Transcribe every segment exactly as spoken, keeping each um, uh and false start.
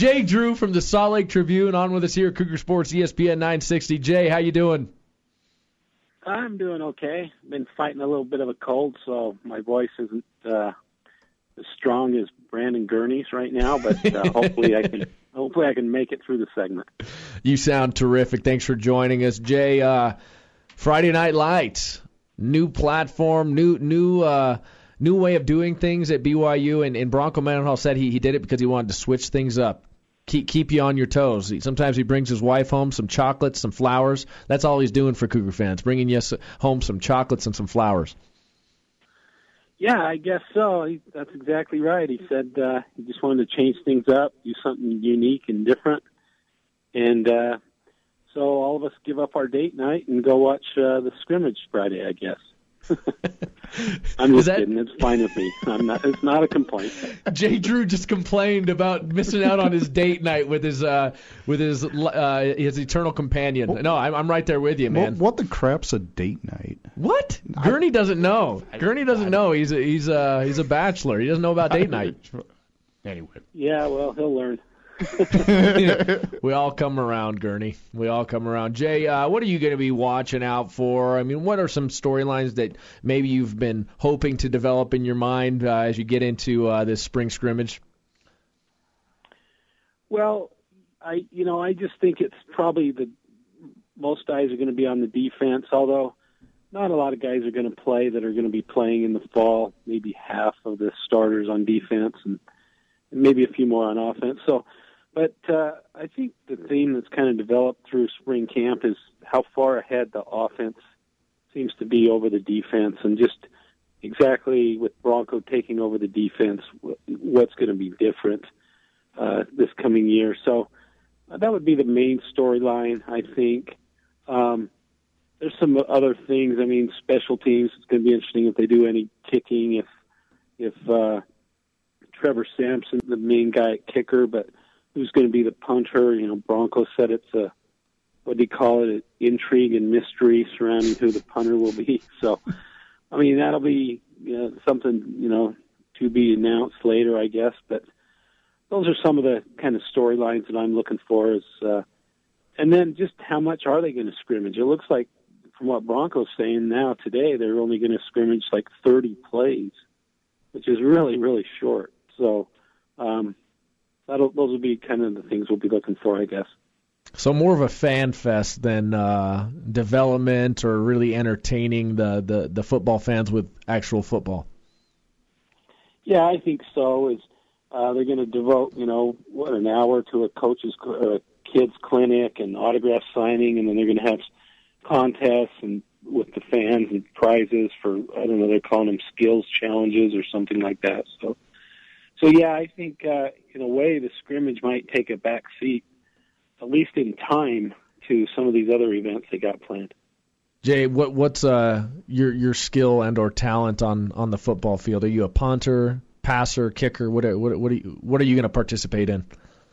Jay Drew from the Salt Lake Tribune on with us here at Cougar Sports E S P N nine sixty. Jay, how you doing? I'm doing okay. Been fighting a little bit of a cold, so my voice isn't uh, as strong as Brandon Gurney's right now, but uh, hopefully I can hopefully I can make it through the segment. You sound terrific. Thanks for joining us, Jay. Uh, Friday Night Lights, new platform, new new uh, new way of doing things at B Y U, and, and Bronco Mendenhall said he, he did it because he wanted to switch things up. Keep keep you on your toes. Sometimes he brings his wife home some chocolates, some flowers. That's all he's doing for Cougar fans, bringing you home some chocolates and some flowers. Yeah, I guess so. He, that's exactly right. He said uh, he just wanted to change things up, do something unique and different. And uh, so all of us give up our date night and go watch uh, the scrimmage Friday, I guess. I'm just that... kidding. It's fine with me. I'm not. It's not a complaint. Jay Drew just complained about missing out on his date night with his uh, with his uh, his eternal companion. What, no, I'm, I'm right there with you, man. What, what the crap's a date night? What? I, Gurney doesn't know. I, Gurney doesn't I, know. He's a, he's a, he's a bachelor. He doesn't know about date night. Anyway. Yeah, well, he'll learn. We all come around, Gurney. We all come around. Jay, uh, what are you going to be watching out for? I mean, what are some storylines that maybe you've been hoping to develop in your mind uh, as you get into uh, this spring scrimmage? Well, I you know I just think it's probably the most eyes are going to be on the defense, although not a lot of guys are going to play that are going to be playing in the fall. Maybe half of the starters on defense and, and maybe a few more on offense. So. But uh, I think the theme that's kind of developed through spring camp is how far ahead the offense seems to be over the defense, and just exactly with Bronco taking over the defense, what's going to be different uh, this coming year. So uh, that would be the main storyline, I think. Um, there's some other things. I mean, special teams. It's going to be interesting if they do any kicking, if if uh, Trevor Sampson, the main guy at kicker, but who's going to be the punter? You know, Bronco said it's a, what do you call it, intrigue and mystery surrounding who the punter will be. So, I mean, that'll be you know, something, you know, to be announced later, I guess. But those are some of the kind of storylines that I'm looking for. Is, uh, and then just how much are they going to scrimmage? It looks like, from what Bronco's saying now today, they're only going to scrimmage like thirty plays, which is really, really short. So, um, That'll, those will be kind of the things we'll be looking for, I guess. So more of a fan fest than uh, development or really entertaining the, the, the football fans with actual football. Yeah, I think so. Is uh, they're going to devote, you know, what, an hour to a coach's uh, kids clinic and autograph signing, and then they're going to have contests and with the fans and prizes for, I don't know, they're calling them skills challenges or something like that. So. So, yeah, I think, uh, in a way, the scrimmage might take a back seat, at least in time, to some of these other events they got planned. Jay, what what's uh, your your skill and or talent on, on the football field? Are you a punter, passer, kicker? What are, what, what are you, what are you going to participate in?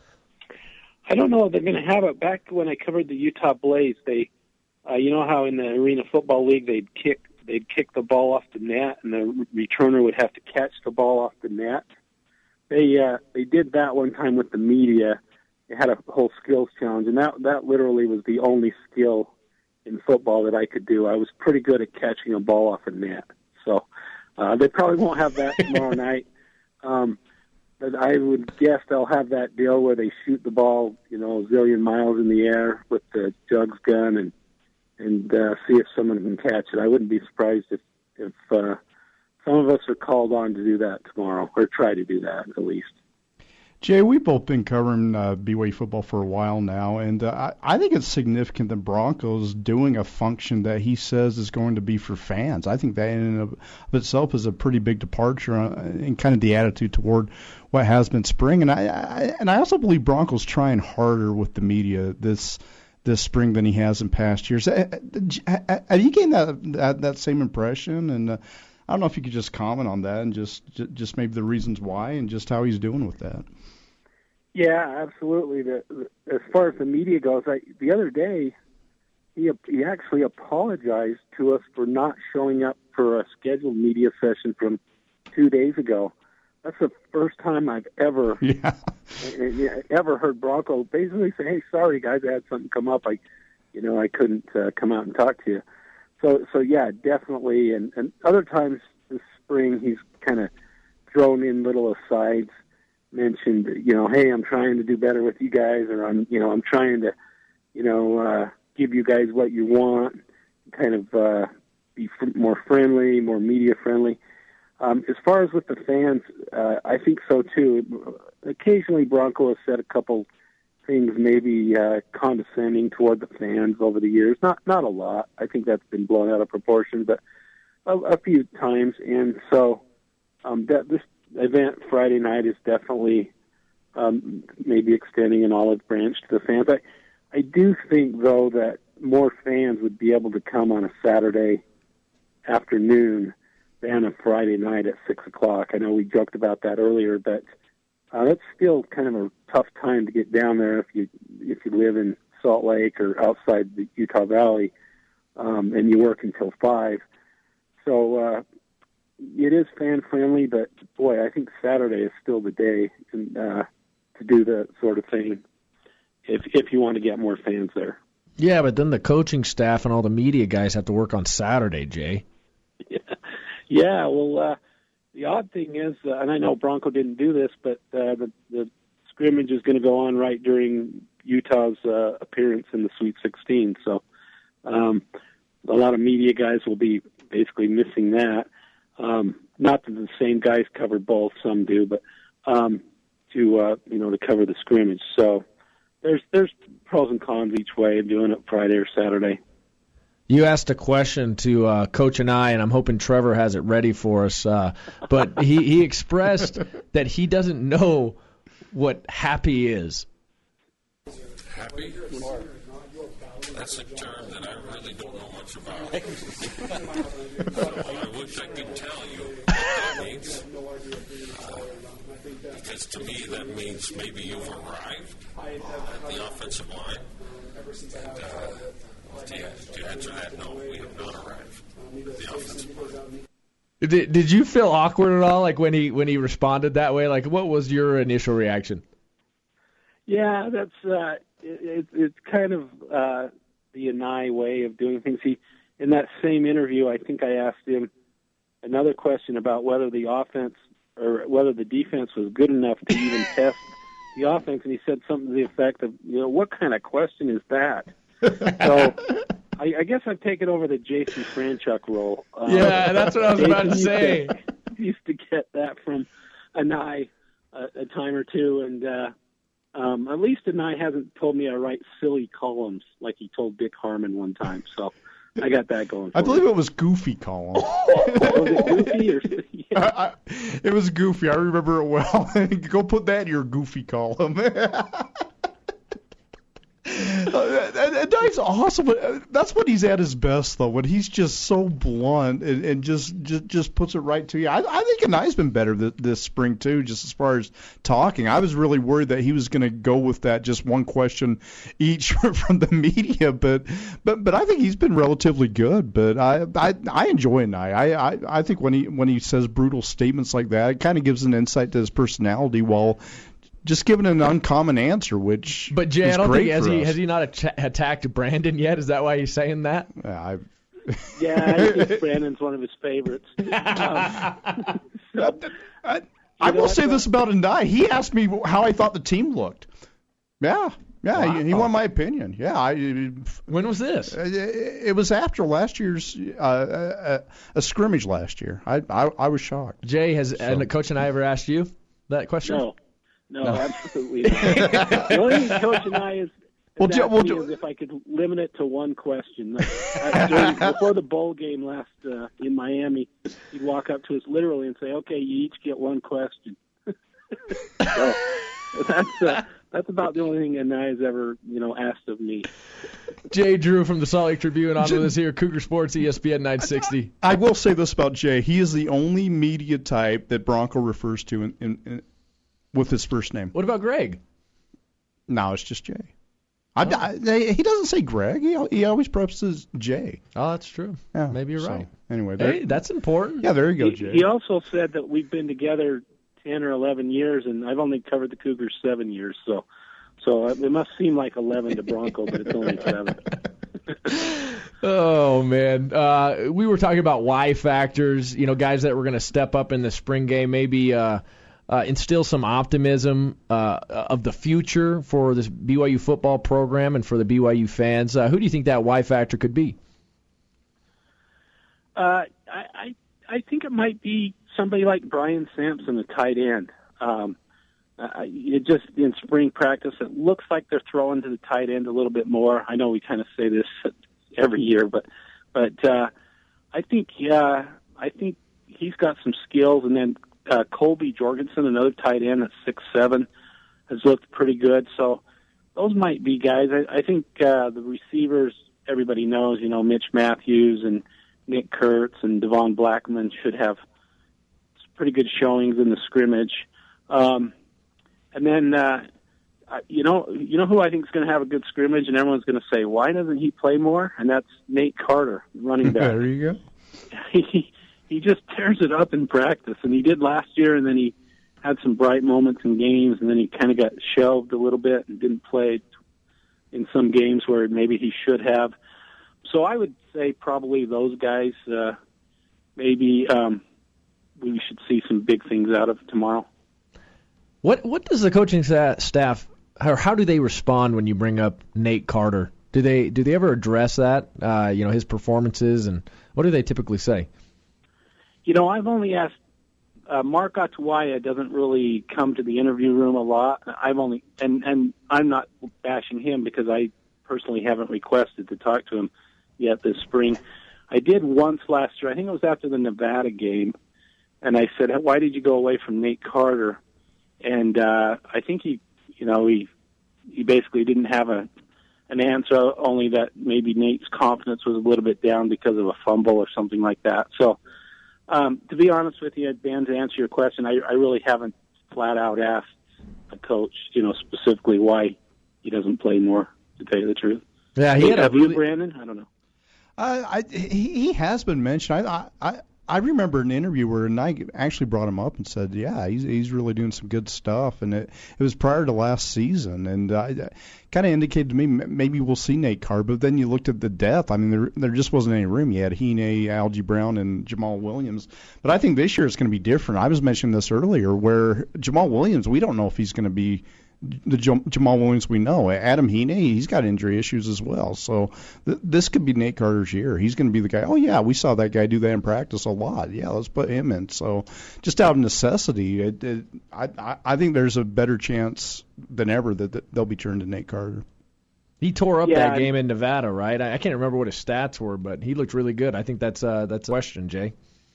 I don't know. They're going to have it. Back when I covered the Utah Blaze, they, uh, you know how in the Arena Football League they'd kick they'd kick the ball off the net, and the returner would have to catch the ball off the net. They uh, they did that one time with the media. They had a whole skills challenge, and that that literally was the only skill in football that I could do. I was pretty good at catching a ball off a net. So uh, they probably won't have that tomorrow night. Um, but I would guess they'll have that deal where they shoot the ball, you know, a zillion miles in the air with the jugs gun and and uh, see if someone can catch it. I wouldn't be surprised if if uh, some of us are called on to do that tomorrow, or try to do that at least. Jay, we've both been covering uh, B Y U football for a while now, and uh, I, I think it's significant that Bronco's doing a function that he says is going to be for fans. I think that in and of itself is a pretty big departure in kind of the attitude toward what has been spring. And I, I and I also believe Bronco's trying harder with the media this this spring than he has in past years. Have you gained that that, that same impression? And uh, I don't know if you could just comment on that and just just maybe the reasons why and just how he's doing with that. Yeah, absolutely. The, the, as far as the media goes, I, the other day he he actually apologized to us for not showing up for a scheduled media session from two days ago. that's the first time I've ever Yeah. ever heard Bronco basically say, "Hey, sorry guys, I had something come up. I, you know, I couldn't uh, come out and talk to you." So, so yeah, definitely. And, and other times this spring, he's kind of thrown in little asides, mentioned, you know, "Hey, I'm trying to do better with you guys," or "I'm, you know, I'm trying to, you know, uh, give you guys what you want," kind of uh, be f- more friendly, more media friendly. Um, as far as with the fans, uh, I think so too. Occasionally, Bronco has said a couple things, maybe uh, condescending toward the fans over the years. Not not a lot. I think that's been blown out of proportion, but a, a few times. And so, um, that this event Friday night is definitely um, maybe extending an olive branch to the fans. I I do think though that more fans would be able to come on a Saturday afternoon than a Friday night at six o'clock. I know we joked about that earlier, but uh, that's still kind of a tough time to get down there if you if you live in Salt Lake or outside the Utah Valley, um, and you work until five. So uh, it is fan friendly, but boy, I think Saturday is still the day and, uh, to do that sort of thing if if you want to get more fans there. Yeah, but then the coaching staff and all the media guys have to work on Saturday, Jay. Yeah. Yeah, well, uh, the odd thing is, uh, and I know Bronco didn't do this, but uh, the, the scrimmage is going to go on right during Utah's uh, appearance in the Sweet sixteen. So um, a lot of media guys will be basically missing that. Um, not that the same guys cover both, some do, but um, to uh, you know to cover the scrimmage. So there's there's pros and cons each way of doing it Friday or Saturday. You asked a question to uh, Coach and I, and I'm hoping Trevor has it ready for us. Uh, but he, he expressed that he doesn't know what happy is. Happy? That's a term that I really don't know much about. So I wish I could tell you what that means. Uh, because to me that means maybe you've arrived at the offensive line. And, uh, to, to answer that, no, we have not arrived at the offensive line. Did, did you feel awkward at all, like when he when he responded that way? Like, what was your initial reaction? Yeah, that's uh, it, it's kind of uh, the Anai way of doing things. He, in that same interview, I think I asked him another question about whether the offense or whether the defense was good enough to even test the offense, and he said something to the effect of, you know, what kind of question is that? So I, I guess I've taken over the Jason Franchuk role. Um, yeah, that's what I was about to say. To, used to get that from Anai a, a time or two, and uh, um, at least Anai hasn't told me I write silly columns like he told Dick Harmon one time. So I got that going for I believe me. it was Goofy column. Was it Goofy or yeah. I, I, it was Goofy. I remember it well. Go put that in your Goofy column. Uh, and, and Dive's awesome. That's when he's at his best, though, when he's just so blunt and, and just, just just puts it right to you. I, I think Anai's been better this, this spring, too, just as far as talking. I was really worried that he was going to go with that just one question each from the media, but but but I think he's been relatively good. But I I, I enjoy Anai. I, I, I think when he when he says brutal statements like that, it kind of gives an insight to his personality while just giving an uncommon answer, which But Jay, is I don't great think has for he us. has he not at- attacked Brandon yet? Is that why he's saying that? Yeah, I, Yeah, I think Brandon's one of his favorites. Um, so, I, I will know, say I this about Anai. He asked me how I thought the team looked. Yeah, yeah, Wow. he, he wanted my opinion. Yeah, I. When was this? It was after last year's uh, a, a scrimmage last year. I I, I was shocked. Jay, has and Coach and I ever asked you that question? no, no, No. absolutely not. The only thing Coach and I is, Well, is, Joe- well, me Joe- is if I could limit it to one question. I, during, before the bowl game last uh, in Miami, he'd walk up to us literally and say, "Okay, you each get one question." So that's uh, that's about the only thing Anai has ever you know asked of me. Jay Drew from the Salt Lake Tribune on with us here, Cougar Sports, E S P N nine sixty. I will say this about Jay. He is the only media type that Bronco refers to in, in, in with his first name. What about Greg? No, it's just Jay. I, I, he doesn't say Greg. He, he always prefaces Jay. Oh, that's true. Yeah, Maybe you're so, right. Anyway, there, Hey, that's important. yeah, there you go, He, Jay. he also said that we've been together ten or eleven years, and I've only covered the Cougars seven years. So, so it must seem like eleven to Bronco, but it's only seven. Oh, man. Uh, we were talking about Y factors, you know, guys that were going to step up in the spring game, maybe uh, uh, instill some optimism uh, of the future for this B Y U football program and for the B Y U fans. Uh, who do you think that Y factor could be? Uh, I, I I think it might be somebody like Brian Sampson, the tight end. Um, uh, it just in spring practice, it looks like they're throwing to the tight end a little bit more. I know we kind of say this every year, but but uh, I think yeah, I think he's got some skills. And then uh, Colby Jorgensen, another tight end at six seven, has looked pretty good. So those might be guys. I, I think uh, the receivers, everybody knows, you know, Mitch Matthews and Nick Kurtz and Devon Blackman should have pretty good showings in the scrimmage. Um, and then, uh, you know, you know who I think is going to have a good scrimmage, and everyone's going to say, why doesn't he play more? And that's Nate Carter, running back. There you go. He he just tears it up in practice, and he did last year, and then he had some bright moments in games, and then he kind of got shelved a little bit and didn't play in some games where maybe he should have. So I would say probably those guys, uh, maybe um, we should see some big things out of tomorrow. What what does the coaching staff, or how do they respond when you bring up Nate Carter? Do they do they ever address that, uh, you know, his performances, and what do they typically say? You know, I've only asked, uh, Mark Atuaya doesn't really come to the interview room a lot. I've only, and, and I'm not bashing him because I personally haven't requested to talk to him yet this spring. I did once last year. I think it was after the Nevada game, and I said, why did you go away from Nate Carter? And uh, I think he, you know, he he basically didn't have a an answer, only that maybe Nate's confidence was a little bit down because of a fumble or something like that. So, um, to be honest with you, Ben, to answer your question, I, I really haven't flat out asked a coach, you know, specifically why he doesn't play more, to tell you the truth. Yeah, he hey, had have a you, really... Brandon? I don't know. Uh, I, he, he has been mentioned. I, I I remember an interview where Nike actually brought him up and said, yeah, he's he's really doing some good stuff, and it it was prior to last season, and uh, kind of indicated to me maybe we'll see Nate Carr. But then you looked at the depth. I mean, there there just wasn't any room. You had Hine, Algie Brown, and Jamal Williams. But I think this year it's going to be different. I was mentioning this earlier, where Jamal Williams, we don't know if he's going to be the Jamal Williams we know. Adam Hine, he's got injury issues as well. So th- this could be Nate Carter's year. He's going to be the guy, oh, yeah, we saw that guy do that in practice a lot. Yeah, let's put him in. So just out of necessity, it, it, I, I think there's a better chance than ever that, that they'll be turned to Nate Carter. He tore up yeah, that game in Nevada, right? I, I can't remember what his stats were, but he looked really good. I think that's, uh, that's a question, Jay.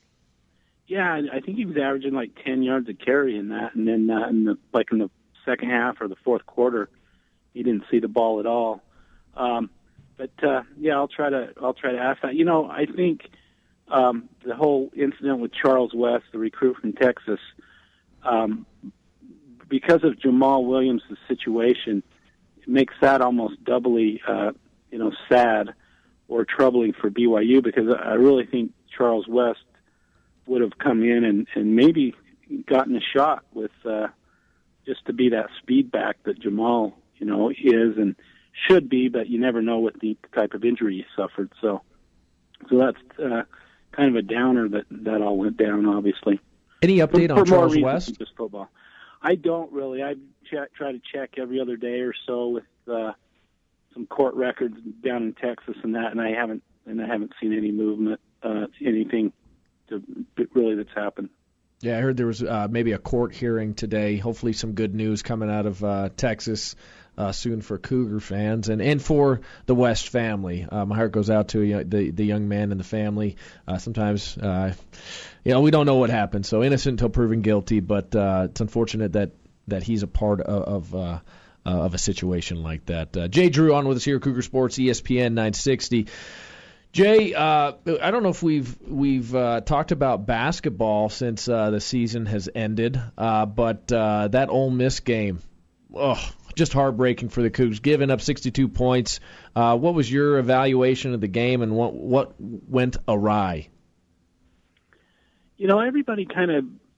Yeah, I think he was averaging like ten yards a carry in that, and then uh, in the, like in the second half or the fourth quarter, he didn't see the ball at all. Um, but uh, yeah, I'll try to I'll try to ask that. You know, I think um, the whole incident with Charles West, the recruit from Texas, um, because of Jamal Williams' situation, it makes that almost doubly uh, you know sad or troubling for B Y U, because I really think Charles West would have come in and, and maybe gotten a shot with. Uh, just to be that speed back that Jamal, you know, is and should be, but you never know what the type of injury he suffered. So, so that's uh, kind of a downer that that all went down, obviously. Any update for, on for Charles more West? Than just football. I don't really. I ch- try to check every other day or so with uh, some court records down in Texas and that, and I haven't and I haven't seen any movement, uh, anything to really that's happened. Yeah, I heard there was uh, maybe a court hearing today. Hopefully some good news coming out of uh, Texas uh, soon for Cougar fans and, and for the West family. Uh, my heart goes out to you know, the the young man and the family. Uh, sometimes, uh, you know, we don't know what happened. So innocent until proven guilty, but uh, it's unfortunate that, that he's a part of of, uh, uh, of a situation like that. Uh, Jay Drew on with us here, Cougar Sports, E S P N nine sixty. Jay, uh, I don't know if we've we've uh, talked about basketball since uh, the season has ended, uh, but uh, that Ole Miss game, oh, just heartbreaking for the Cougs, giving up sixty-two points. Uh, what was your evaluation of the game, and what what went awry? You know, everybody kind of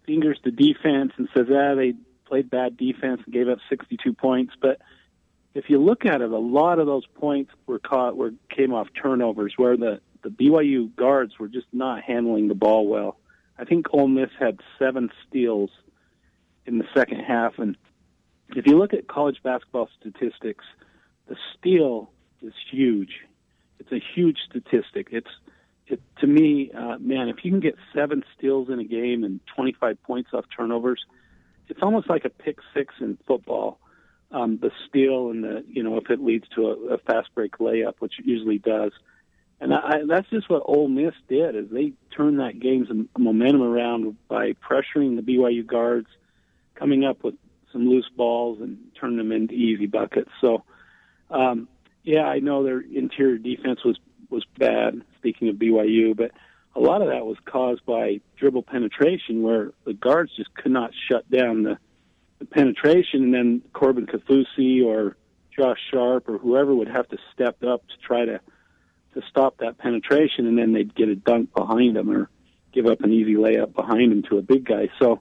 fingers the defense and says, ah, they played bad defense and gave up sixty-two points. But if you look at it, a lot of those points were caught, were came off turnovers, where the, the B Y U guards were just not handling the ball well. I think Ole Miss had seven steals in the second half. And if you look at college basketball statistics, the steal is huge. It's a huge statistic. It's it, to me, uh, man, if you can get seven steals in a game and twenty-five points off turnovers, it's almost like a pick six in football. Um, the steal and the, you know, if it leads to a, a fast break layup, which it usually does. And I, that's just what Ole Miss did, is they turned that game's momentum around by pressuring the B Y U guards, coming up with some loose balls and turning them into easy buckets. So, um, yeah, I know their interior defense was, was bad, speaking of B Y U, but a lot of that was caused by dribble penetration, where the guards just could not shut down the, the penetration, and then Corbin Kaufusi or Josh Sharp or whoever would have to step up to try to to stop that penetration, and then they'd get a dunk behind them or give up an easy layup behind them to a big guy. So,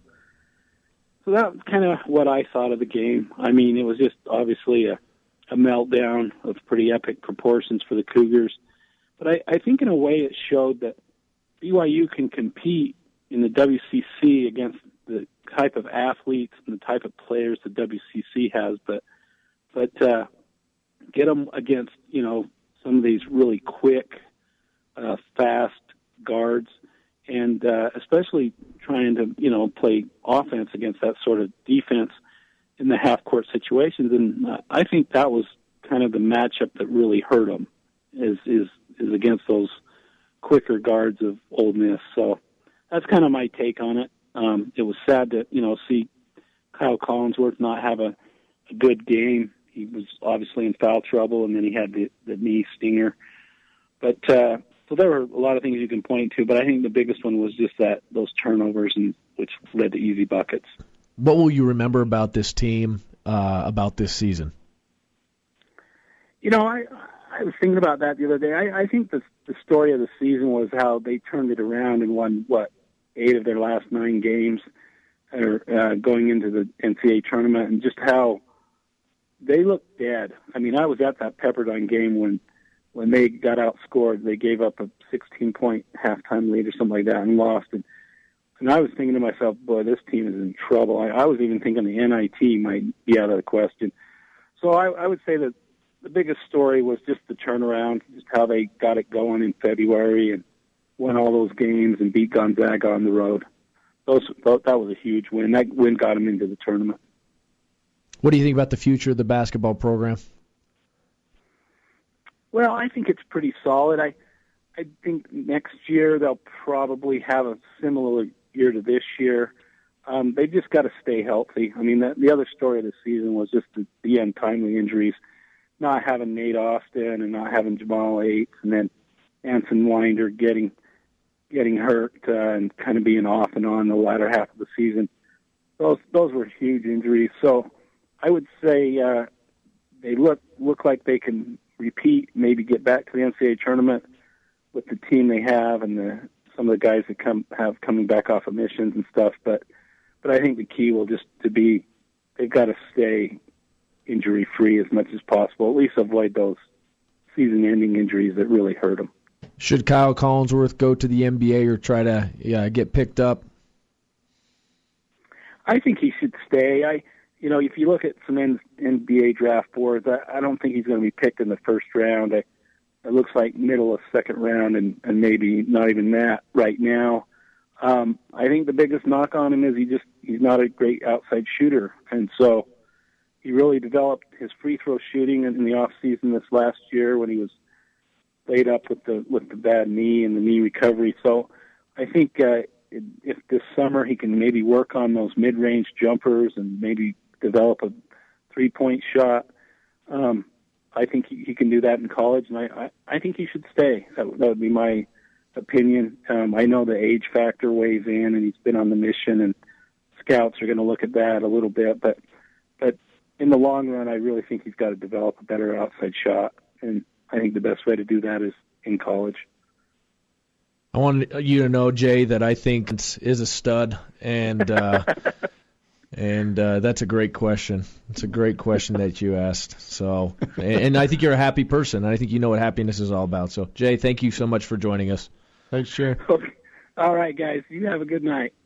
so that's kind of what I thought of the game. I mean, it was just obviously a, a meltdown of pretty epic proportions for the Cougars. But I, I think in a way it showed that B Y U can compete in the W C C against the type of athletes and the type of players the W C C has, but but uh, get them against, you know, some of these really quick, uh, fast guards, and uh, especially trying to, you know, play offense against that sort of defense in the half-court situations. And uh, I think that was kind of the matchup that really hurt them, is is is against those quicker guards of Ole Miss. So that's kind of my take on it. Um, it was sad to, you know, see Kyle Collinsworth not have a, a good game. He was obviously in foul trouble, and then he had the, the knee stinger. But uh, so there were a lot of things you can point to, but I think the biggest one was just that those turnovers, and which led to easy buckets. What will you remember about this team, uh, about this season? You know, I I was thinking about that the other day. I, I think the the story of the season was how they turned it around and won, what, eight of their last nine games, or uh, going into the N C double A tournament, and just how they looked dead. I mean, I was at that Pepperdine game when when they got outscored. They gave up a sixteen-point halftime lead or something like that and lost. And, and I was thinking to myself, boy, this team is in trouble. I, I was even thinking the N I T might be out of the question. So I, I would say that the biggest story was just the turnaround, just how they got it going in February and won all those games and beat Gonzaga on the road. Those, that was a huge win. That win got them into the tournament. What do you think about the future of the basketball program? Well, I think it's pretty solid. I I think next year they'll probably have a similar year to this year. Um, they just got to stay healthy. I mean, the, the other story of the season was just the, the untimely injuries, not having Nate Austin and not having Jamal Eight, and then Anson Winder getting getting hurt uh, and kind of being off and on the latter half of the season. Those those were huge injuries. So I would say uh, they look look like they can repeat, maybe get back to the N C double A tournament with the team they have and the, some of the guys that come have coming back off of missions and stuff. But but I think the key will just to be they've got to stay injury free as much as possible. At least avoid those season-ending injuries that really hurt them. Should Kyle Collinsworth go to the N B A or try to yeah, get picked up? I think he should stay. I, you know, if you look at some N B A draft boards, I, I don't think he's going to be picked in the first round. I, it looks like middle of second round, and, and maybe not even that right now. Um, I think the biggest knock on him is he just he's not a great outside shooter, and so he really developed his free throw shooting in, in the off season this last year when he was laid up with the with the bad knee and the knee recovery. So I think uh, if this summer he can maybe work on those mid-range jumpers and maybe develop a three-point shot, um, I think he, he can do that in college, and I, I, I think he should stay. That, that would be my opinion. Um, I know the age factor weighs in, and he's been on the mission, and scouts are going to look at that a little bit. But but in the long run, I really think he's got to develop a better outside shot, and I think the best way to do that is in college. I want you to know, Jay, that I think is a stud, and uh, and uh, that's a great question. It's a great question that you asked. So, and, and I think you're a happy person. And I think you know what happiness is all about. So, Jay, thank you so much for joining us. Thanks, Jay. Okay. All right, guys. You have a good night.